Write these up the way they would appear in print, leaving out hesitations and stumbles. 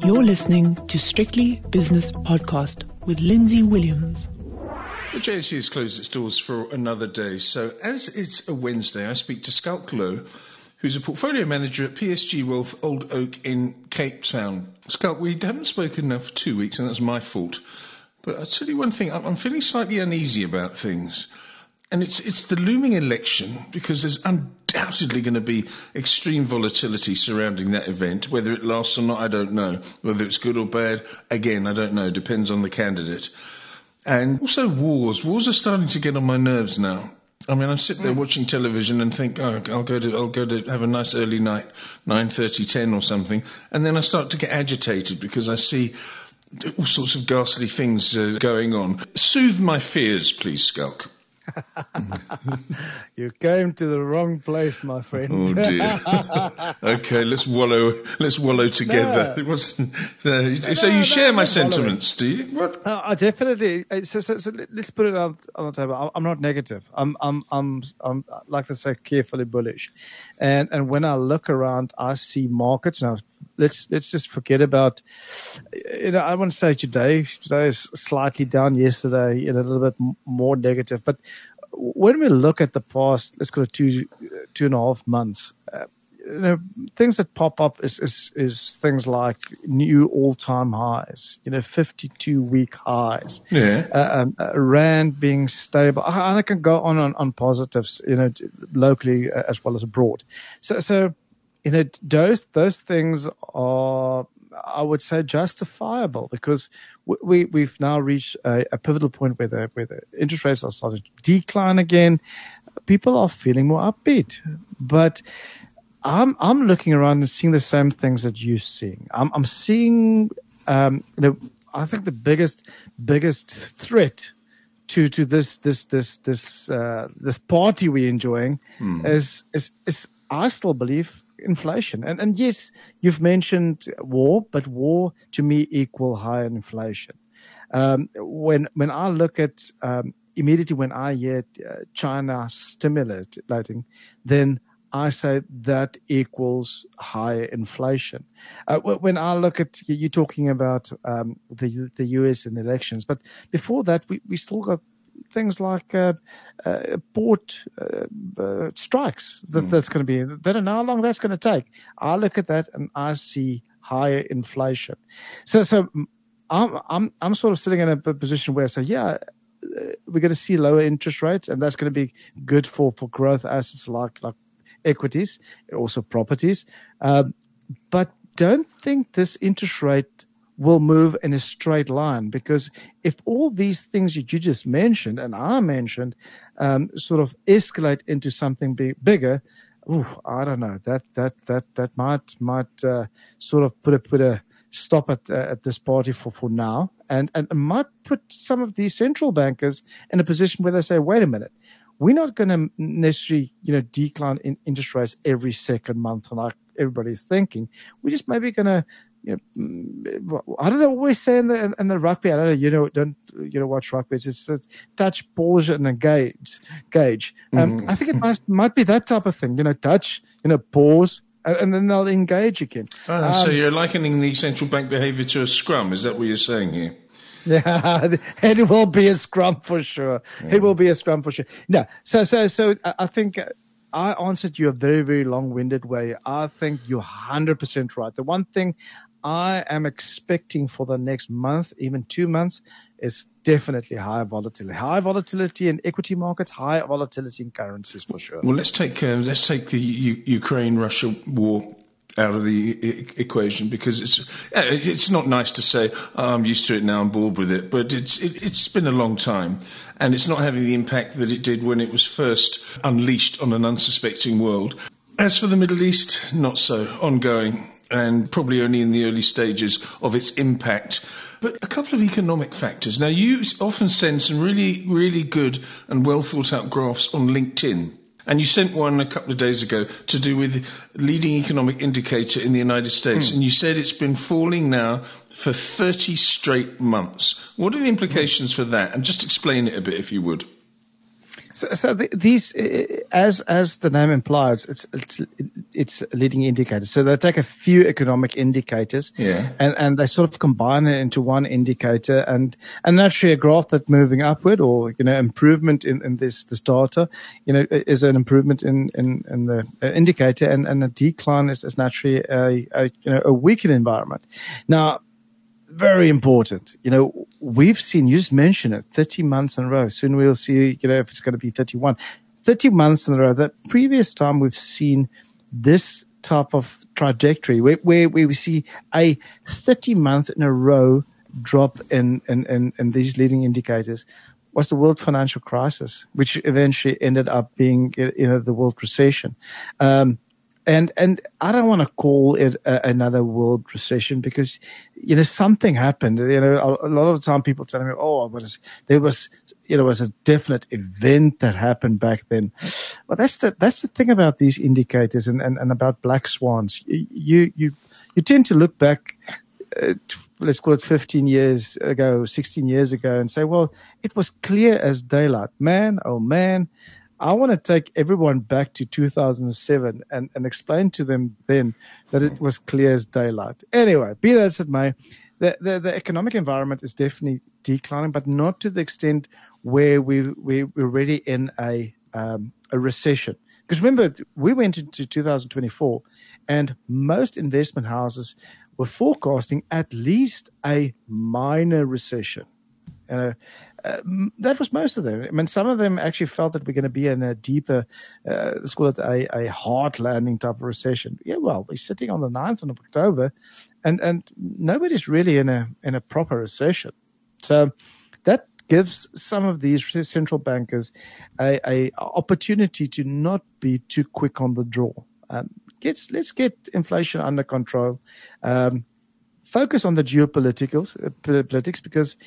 You're listening to Strictly Business Podcast with Lindsay Williams. The JSE has closed its doors for another day, so as it's a Wednesday, I speak to Schalk Louw, who's a portfolio manager at PSG Wealth Old Oak in Cape Town. Schalk, we haven't spoken now for 2 weeks, and that's my fault. But I'll tell you one thing, I'm feeling slightly uneasy about things. And it's the looming election, because there's undoubtedly going to be extreme volatility surrounding that event. Whether it lasts or not, I don't know. Whether it's good or bad, again, I don't know. Depends on the candidate. And also wars. Wars are starting to get on my nerves now. I mean, I sit there watching television and think, oh, I'll go to have a nice early night, 9:30, 10 or something. And then I start to get agitated because I see all sorts of ghastly things going on. Soothe my fears, please, Schalk. You came to the wrong place, my friend. Oh dear. Okay, let's wallow together. No. So you share my sentiments, do you? What? I definitely. So let's put it on the table. I'm not negative. I'm like to say carefully bullish, and when I look around, I see markets. Now let's just forget about. I want to say today is slightly down. Yesterday, a little bit more negative, but when we look at the past, let's go to two and a half months, things that pop up is things like new all-time highs, 52-week highs, rand being stable. And I can go on positives, locally as well as abroad. So those things are, I would say, justifiable because we've now reached a pivotal point where the interest rates are starting to decline again. People are feeling more upbeat, but I'm looking around and seeing the same things that you're seeing. I'm seeing, I think the biggest threat to this party we're enjoying is I still believe inflation. And yes, you've mentioned war, but war to me equal higher inflation. When I look at, immediately when I hear China stimulating, then I say that equals higher inflation. When I look at, you're talking about the US and elections, but before that, we still got things like port strikes that's going to be. They don't know how long that's going to take. I look at that and I see higher inflation. So I'm sort of sitting in a position where I say, we're going to see lower interest rates, and that's going to be good for growth assets like equities, also properties. But don't think this interest rate will move in a straight line, because if all these things you just mentioned and I mentioned sort of escalate into something bigger, I don't know, that might sort of put a stop at this party for now, and might put some of these central bankers in a position where they say, wait a minute, we're not going to necessarily decline in interest rates every second month like everybody's thinking. We're just maybe going to, I don't know what we say in the rugby. I don't know, don't watch rugby. It's touch, pause, and engage. I think it might be that type of thing. Touch, pause, and then they'll engage again. So you're likening the central bank behaviour to a scrum. Is that what you're saying here? Yeah, it will be a scrum for sure. Yeah. It will be a scrum for sure. No, so I think I answered you a very, very long-winded way. I think you're 100% right. The one thing I am expecting for the next month, even 2 months, is definitely higher volatility. High volatility in equity markets, high volatility in currencies for sure. Well, let's take the Ukraine-Russia war out of the equation, because it's not nice to say, I'm used to it now, I'm bored with it, but it's been a long time, and it's not having the impact that it did when it was first unleashed on an unsuspecting world. As for the Middle East, not so, ongoing, and probably only in the early stages of its impact. But a couple of economic factors. Now, you often send some really, really good and well thought out graphs on LinkedIn. And you sent one a couple of days ago to do with leading economic indicator in the United States. And you said it's been falling now for 30 straight months. What are the implications for that? And just explain it a bit, if you would. So these, as the name implies, it's leading indicators. So they take a few economic indicators, and they sort of combine it into one indicator, and naturally a graph that's moving upward, or improvement in this data, is an improvement in the indicator, and a decline is naturally a weakened environment. Now, very important. We've seen, you just mentioned it, 30 months in a row. Soon we'll see, if it's going to be 31. 30 months in a row. That previous time we've seen this type of trajectory where we see a 30 month in a row drop in these leading indicators was the world financial crisis, which eventually ended up being, the world recession. And I don't want to call it another world recession because, something happened. A lot of the time people tell me, there was a definite event that happened back then. But that's the thing about these indicators and about black swans. You tend to look back, let's call it 15 years ago, 16 years ago, and say, well, it was clear as daylight. Man, oh man. I want to take everyone back to 2007 and explain to them then that it was clear as daylight. Anyway, be that as it may, the economic environment is definitely declining, but not to the extent where we're already in a recession. Because remember, we went into 2024 and most investment houses were forecasting at least a minor recession. That was most of them. I mean, some of them actually felt that we're going to be in a deeper, let's call it a hard landing type of recession. Yeah, well, we're sitting on the 9th of October and nobody's really in a proper recession. So that gives some of these central bankers a opportunity to not be too quick on the draw. Let's get inflation under control. Focus on the politics because,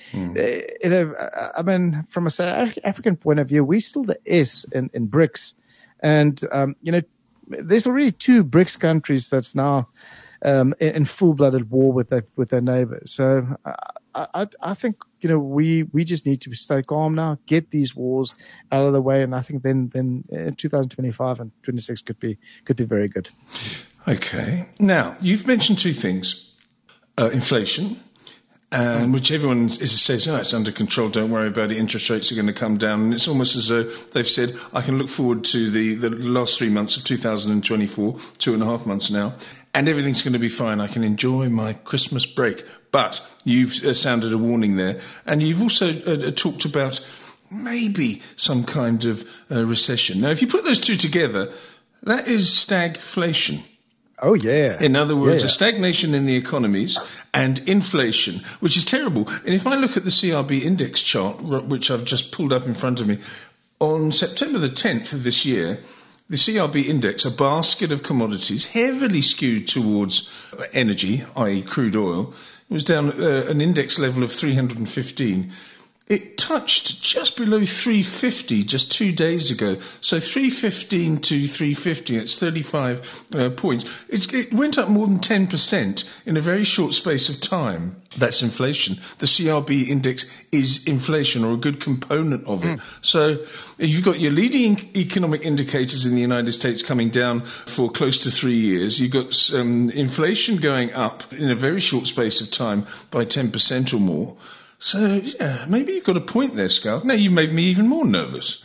I mean, from a South African point of view, we're still the S in BRICS. And, there's already 2 BRICS countries that's now in full-blooded war with their neighbors. So I think, we just need to stay calm now, get these wars out of the way. And I think then 2025 and 26 could be very good. Okay. Now, you've mentioned 2 things. Inflation, which everyone says, it's under control, don't worry about it, interest rates are going to come down. And it's almost as though they've said, I can look forward to the last 3 months of 2024, 2.5 months now, and everything's going to be fine. I can enjoy my Christmas break. But you've sounded a warning there. And you've also talked about maybe some kind of recession. Now, if you put those 2 together, that is stagflation. Oh, yeah. In other words, a stagnation in the economies and inflation, which is terrible. And if I look at the CRB index chart, which I've just pulled up in front of me, on September the 10th of this year, the CRB index, a basket of commodities heavily skewed towards energy, i.e. crude oil, was down an index level of 315. It touched just below 350 just 2 days ago. So 315 to 350, it's 35 points. It went up more than 10% in a very short space of time. That's inflation. The CRB index is inflation, or a good component of it. So you've got your leading economic indicators in the United States coming down for close to 3 years. You've got inflation going up in a very short space of time by 10% or more. So, yeah, maybe you've got a point there, Scal. Now you've made me even more nervous.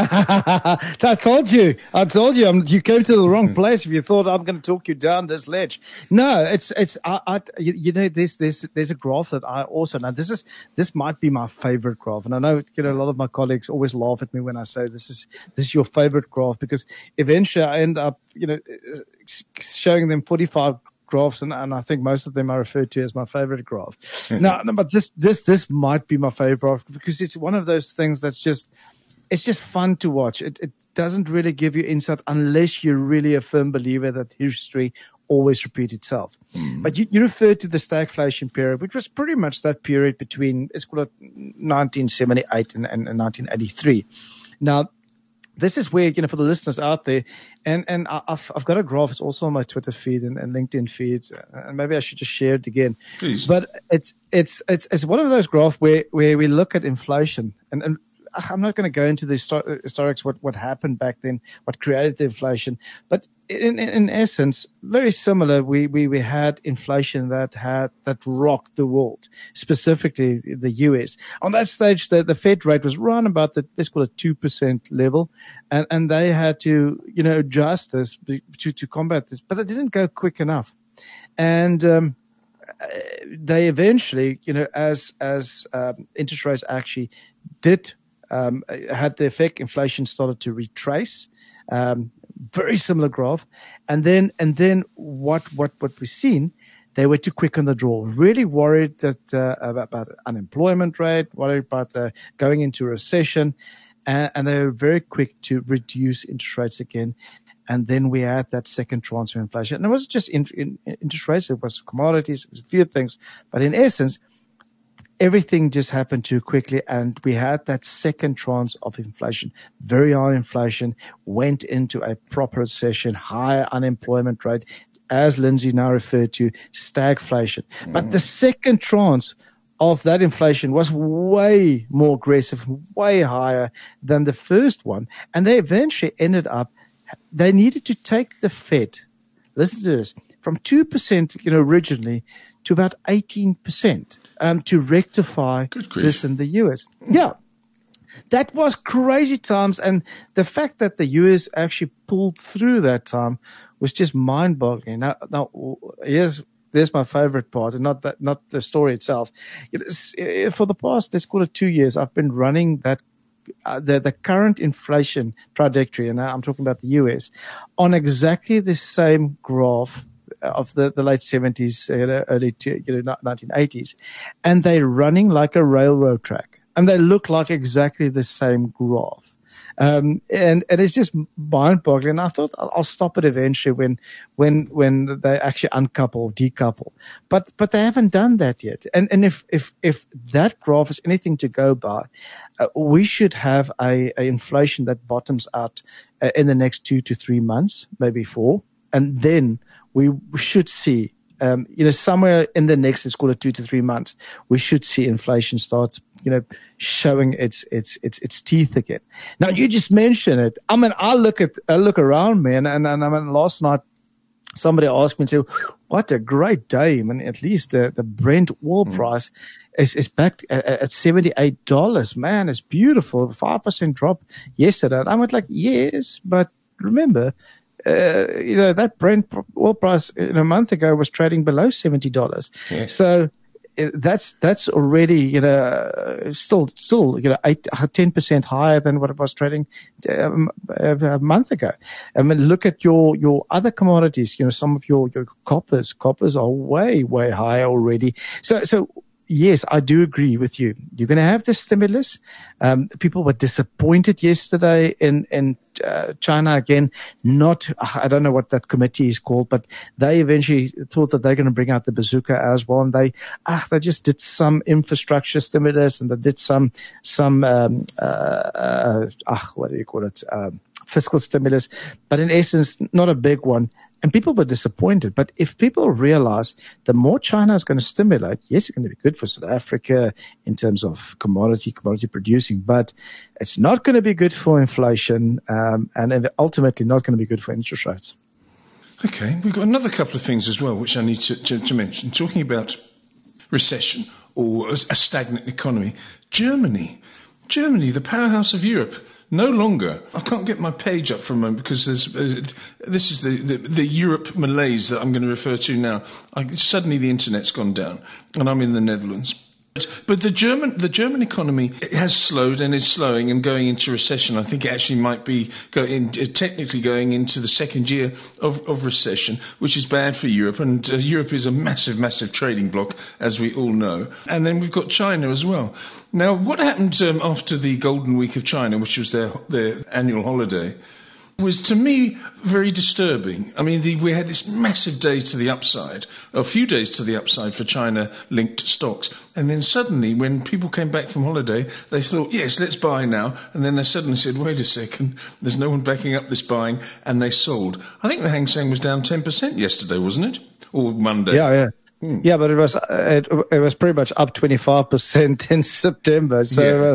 I told you. You came to the wrong place if you thought I'm going to talk you down this ledge. No, there's a graph that I also know. This might be my favorite graph. And I know, a lot of my colleagues always laugh at me when I say this is your favorite graph, because eventually I end up, showing them 45 graphs, and I think most of them are referred to as my favorite graph. No, but this might be my favorite graph because it's one of those things that's it's just fun to watch. It doesn't really give you insight unless you're really a firm believer that history always repeats itself. But you referred to the stagflation period, which was pretty much that period between, let's call it 1978 and 1983. Now, this is where, for the listeners out there, and I've got a graph. It's also on my Twitter feed and LinkedIn feeds, and maybe I should just share it again. Please. But it's one of those graphs where we look at inflation, and I'm not going to go into the historics, what happened back then, what created the inflation. But in essence, very similar. We had inflation that rocked the world, specifically the US. On that stage, the Fed rate was around about let's call it 2% level. And they had to, adjust this to combat this, but they didn't go quick enough. And, they eventually, as interest rates actually had the effect, inflation started to retrace. Very similar graph. And then what we've seen, they were too quick on the draw, really worried about unemployment rate, worried about going into recession. And they were very quick to reduce interest rates again. And then we had that second tranche of inflation. And it wasn't just interest rates, it was commodities, it was a few things. But in essence, everything just happened too quickly, and we had that second tranche of inflation. Very high inflation, went into a proper recession, higher unemployment rate, as Lindsay now referred to, stagflation. But the second tranche of that inflation was way more aggressive, way higher than the first one. And they eventually ended up, they needed to take the Fed, listen to this, from 2%, originally to about 18%, to rectify this in the US. Yeah. That was crazy times. And the fact that the US actually pulled through that time was just mind boggling. Now, there's my favorite part, and not the story itself. For the past, let's call it 2 years, I've been running that, the current inflation trajectory, and I'm talking about the US, on exactly the same graph of the late 70s, early 1980s, and they're running like a railroad track, and they look like exactly the same graph. And it's just mind-boggling. And I thought I'll stop it eventually when they actually uncouple, decouple. But they haven't done that yet. And if that graph is anything to go by, we should have a inflation that bottoms out in the next 2 to 3 months, maybe 4. And then we should see, somewhere in the next, let's call it 2 to 3 months, we should see inflation start, showing its teeth again. Now, you just mentioned it. I mean, I look around, man, and I mean, last night somebody asked me to, what a great day. I mean, at least the Brent oil price is back at $78. Man, it's beautiful. 5% drop yesterday. And I went like, yes, but remember, that Brent oil price a month ago was trading below $70. Yes. So that's already, still 10% higher than what it was trading a month ago. I mean, look at your other commodities, some of your coppers are way, way higher already. So yes, I do agree with you. You're going to have the stimulus. People were disappointed yesterday in China again. I don't know what that committee is called, but they eventually thought that they're going to bring out the bazooka as well. And they just did some infrastructure stimulus, and they did some what do you call it? Fiscal stimulus, but in essence, not a big one. And people were disappointed. But if people realize the more China is going to stimulate, yes, it's going to be good for South Africa in terms of commodity producing, but it's not going to be good for inflation, and ultimately not going to be good for interest rates. Okay, we've got another couple of things as well, which I need to mention. Talking about recession or a stagnant economy, Germany, the powerhouse of Europe, no longer. I can't get my page up for a moment because this is the Europe malaise that I'm going to refer to now. Suddenly the internet's gone down, and I'm in the Netherlands. But the German economy has slowed and is slowing and going into recession. I think it actually might be technically going into the second year of recession, which is bad for Europe. And Europe is a massive, massive trading bloc, as we all know. And then we've got China as well. Now, what happened after the Golden Week of China, which was their annual holiday, was to me very disturbing. I mean, we had this massive day to the upside, a few days to the upside for China-linked stocks. And then suddenly, when people came back from holiday, they thought, yes, let's buy now. And then they suddenly said, wait a second, there's no one backing up this buying, and they sold. I think the Hang Seng was down 10% yesterday, wasn't it? Or Monday? Yeah. Yeah, but it was pretty much up 25% in September. So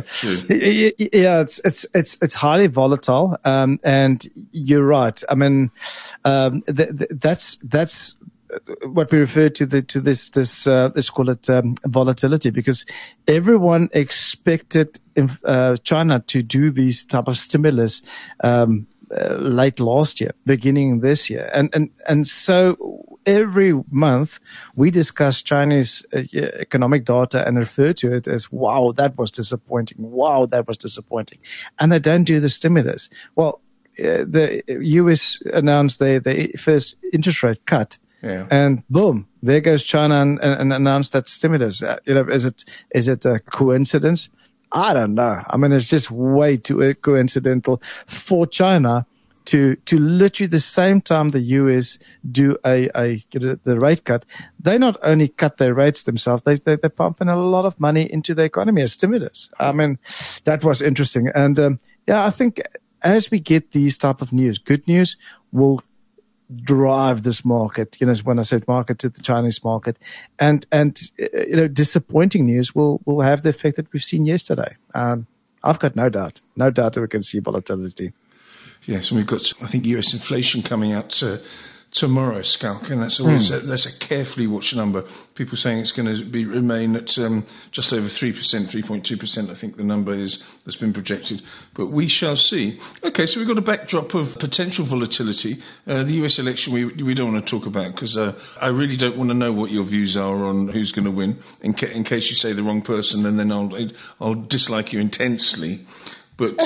it's highly volatile. And you're right. I mean, that's what we refer to this let's call it volatility, because everyone expected China to do these type of stimulus late last year, beginning this year, and so every month we discuss Chinese economic data and refer to it as, wow, that was disappointing. Wow, that was disappointing, and they don't do the stimulus. Well, the US announced their first interest rate cut. Yeah. And boom, there goes China and announced that stimulus. Is it a coincidence? I don't know. I mean, it's just way too coincidental for China to literally the same time the US do the rate cut. They not only cut their rates themselves, they pump in a lot of money into the economy as stimulus. I mean, that was interesting. And I think as we get these type of news, good news will drive this market, when I said market, to the Chinese market, and disappointing news will have the effect that we've seen yesterday. I've got no doubt that we can see volatility. Yes, and we've got, I think, US inflation coming out tomorrow, Schalk, and that's always that's a carefully watched number. People saying it's going to remain at just over 3%, 3.2%. I think the number that's been projected, but we shall see. Okay, so we've got a backdrop of potential volatility. The US election we don't want to talk about, because I really don't want to know what your views are on who's going to win. In case you say the wrong person, and then I'll dislike you intensely. But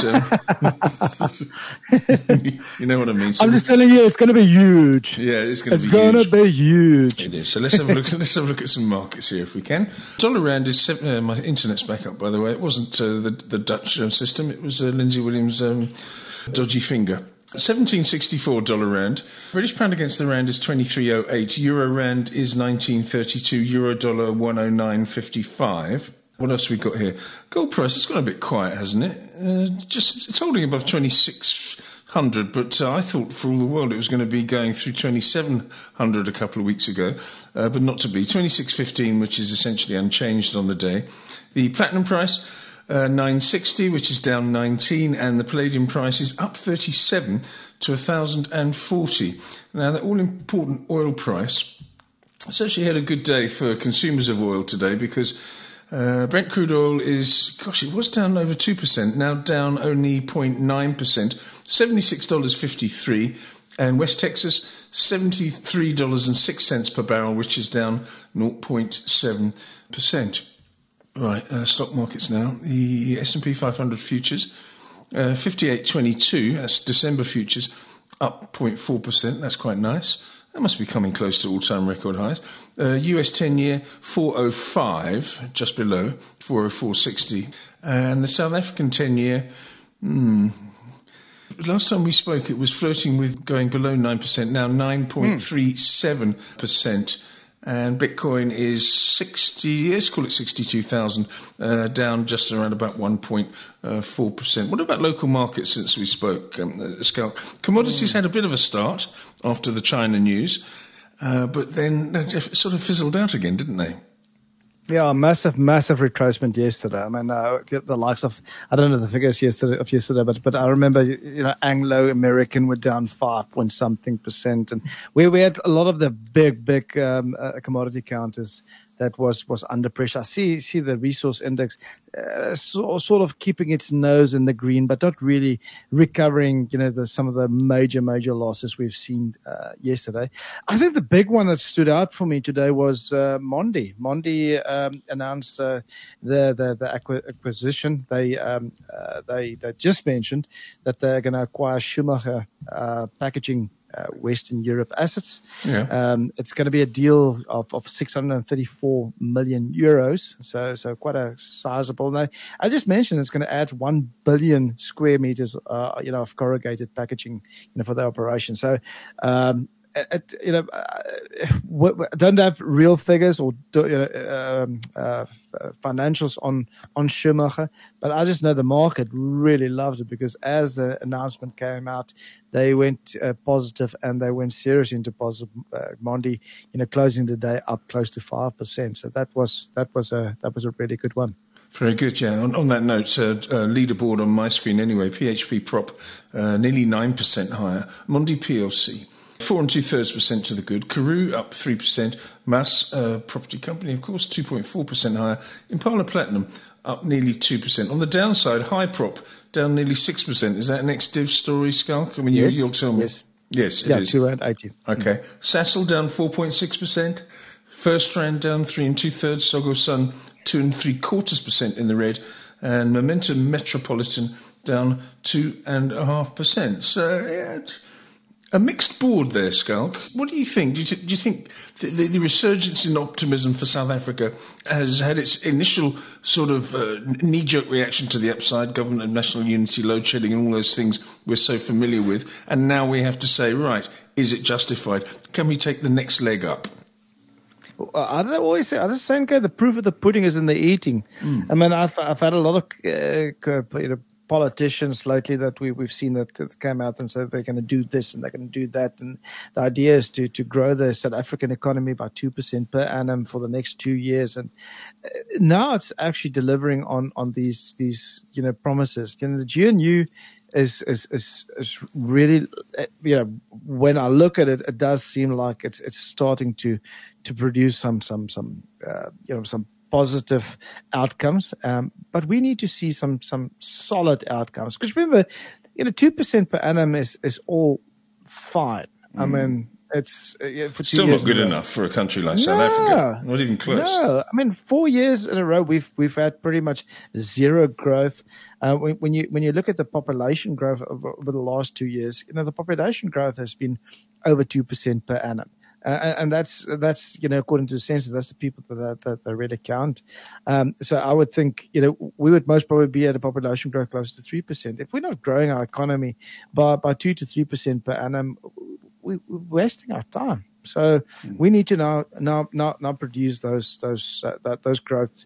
you know what I mean. So I'm just telling you, it's going to be huge. Yeah, it's going to be huge. It's going to be huge. It is. So let's have a look. Let's have a look at some markets here, if we can. Dollar rand is my internet's back up, by the way. It wasn't the Dutch system. It was Lindsay Williams' dodgy finger. 1764 dollar rand. British pound against the rand is 23.08. Euro rand is 19.32. Euro dollar 109.55. What else have we got here? Gold price has gone a bit quiet, hasn't it? It's holding above 2,600, but I thought for all the world it was going to be going through 2,700 a couple of weeks ago, but not to be. 26.15, which is essentially unchanged on the day. The platinum price, 960, which is down 19, and the palladium price is up 37 to 1,040. Now, that all-important oil price, it's actually had a good day for consumers of oil today, because Brent crude oil it was down over 2%, now down only 0.9%, $76.53, and West Texas, $73.06 per barrel, which is down 0.7%. Right, stock markets now. The S&P 500 futures, 58.22, that's December futures, up 0.4%, that's quite nice. That must be coming close to all-time record highs. US 10-year, 405, just below, 404.60. And the South African 10-year, last time we spoke, it was flirting with going below 9%, now 9.37%. And Bitcoin is let's call it 62,000, down just around about 1.4%. What about local markets since we spoke, Schalk? Commodities had a bit of a start after the China news, but then it sort of fizzled out again, didn't they? Yeah, massive retracement yesterday. I mean, the likes of, I don't know the figures yesterday, but I remember, Anglo American were down 5-point-something%. And we had a lot of the big commodity counters that was under pressure. I see the resource index sort of keeping its nose in the green, but not really recovering, some of the major losses we've seen yesterday. I think the big one that stood out for me today was Mondi. Mondi announced the acquisition. They just mentioned that they're going to acquire Schumacher Packaging Western Europe assets. Yeah. It's going to be a deal of 634 million euros. So quite a sizable. Now, I just mentioned it's going to add 1 billion square meters, of corrugated packaging, for the operation. So, don't have real figures or financials on Schumacher, but I just know the market really loved it because as the announcement came out, they went positive and they went serious into positive. Mondi, closing the day up close to 5%. So that was a really good one. Very good, yeah. On that note, leaderboard on my screen anyway, PHP Prop nearly 9% higher. Mondi PLC, 4 2/3% to the good. Karoo up 3%. Mass Property Company, of course, 2.4% higher. Impala Platinum up nearly 2%. On the downside, High Prop down nearly 6%. Is that an ex-div story, Skulk? I mean, yes, you'll tell me. Yes, it is. 280. Okay. Sassel down 4.6%. First Strand down 3 2/3. Sogo Sun 2 3/4% in the red, and Momentum Metropolitan down 2.5%. So, yeah, a mixed board there, Skulk. What do you think? Do you think the resurgence in optimism for South Africa has had its initial sort of knee-jerk reaction to the upside, government of national unity, load shedding, and all those things we're so familiar with, and now we have to say, right, is it justified? Can we take the next leg up? I don't always say, I just saying, the proof of the pudding is in the eating. I mean, I've had a lot of politicians lately that we've seen that came out and said they're going to do this and they're going to do that, and the idea is to grow the South African economy by 2% per annum for the next 2 years, and now it's actually delivering on these promises. The GNU is really, when I look at it, it does seem like it's starting to produce some positive outcomes. But we need to see some solid outcomes. Because remember, 2% per annum is all fine. I mean, it's for 2 still years not good enough for a country like South Africa. Not even close. No, I mean 4 years in a row we've had pretty much zero growth. When you look at the population growth over the last 2 years, the population growth has been over 2% per annum. And that's according to the census, that's the people that really count. So I would think, we would most probably be at a population growth close to 3%. If we're not growing our economy by 2 to 3% per annum, we're wasting our time. So we need to now produce those growths.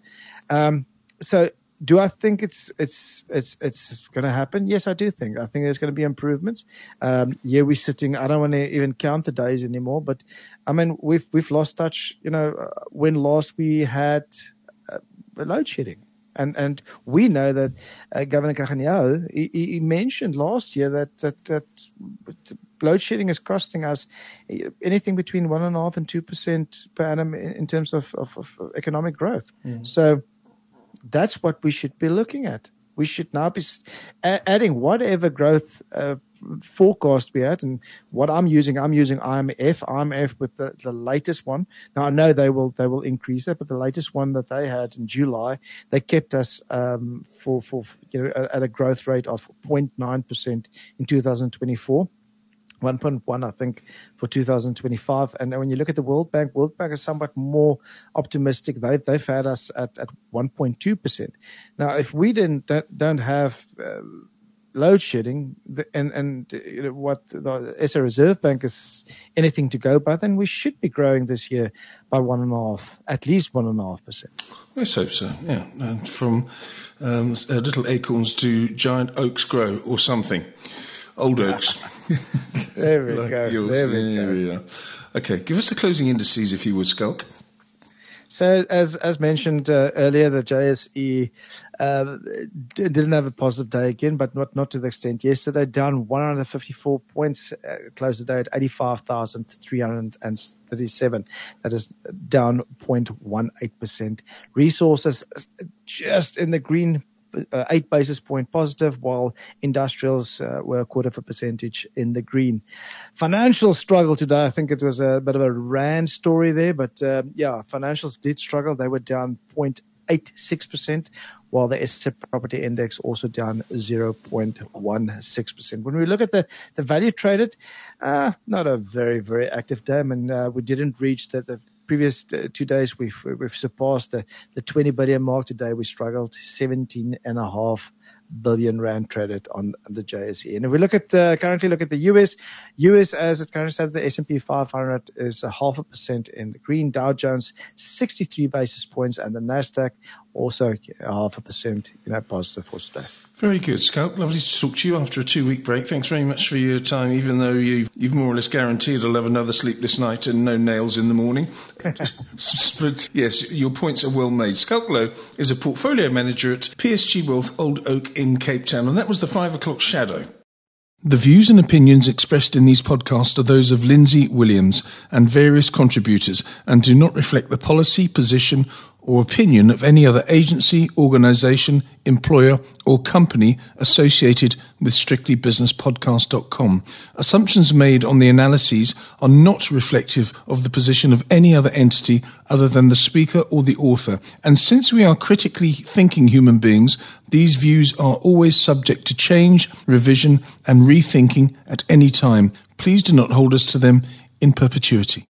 So do I think it's going to happen? Yes, I do think. I think there's going to be improvements. We're sitting. I don't want to even count the days anymore. But I mean, we've lost touch. When last we had load shedding, and we know that Governor Kaganyaho, he mentioned last year that load shedding is costing us anything between 1.5% and 2% per annum in terms of economic growth. So that's what we should be looking at. We should now be adding whatever growth forecast we had, and what I'm using IMF with the latest one. Now I know they will increase it, but the latest one that they had in July, they kept us for at a growth rate of 0.9% in 2024. 1.1, I think, for 2025. And when you look at the World Bank is somewhat more optimistic. They've had us at 1.2%. Now, if we don't have load shedding, and what the SA Reserve Bank is anything to go by, then we should be growing this year by at least 1.5%. Let's hope so. Yeah, and from little acorns to giant oaks grow, or something. Old oaks. There we go. There we go. Okay, give us the closing indices if you would, Skulk. So as mentioned earlier, the JSE didn't have a positive day again, but not to the extent yesterday. Down 154 points, closed the day at 85,337. That is down 0.18%. Resources just in the green, 8 basis point positive, while industrials were 0.25% in the green. Financials struggled today. I think it was a bit of a rand story there, but financials did struggle. They were down 0.86%, while the SA property index also down 0.16%. When we look at the value traded, not a very, very active day. I mean, we didn't reach the previous 2 days. We've surpassed the 20 billion mark. Today we struggled 17.5 billion rand traded on the JSE. And if we look at currently look at the US as it currently stands, the S&P 500 is 0.5% in the green. Dow Jones 63 basis points, and the Nasdaq also 0.5% positive for today. Very good, Schalk. Lovely to talk to you after a 2-week break. Thanks very much for your time, even though you've more or less guaranteed I'll have another sleepless night and no nails in the morning. But yes, your points are well made. Schalk Louw is a portfolio manager at PSG Wealth Old Oak in Cape Town, and that was the 5 o'clock shadow. The views and opinions expressed in these podcasts are those of Lindsay Williams and various contributors and do not reflect the policy, position or opinion of any other agency, organisation, employer or company associated with strictlybusinesspodcast.com. Assumptions made on the analyses are not reflective of the position of any other entity other than the speaker or the author. And since we are critically thinking human beings, these views are always subject to change, revision and rethinking at any time. Please do not hold us to them in perpetuity.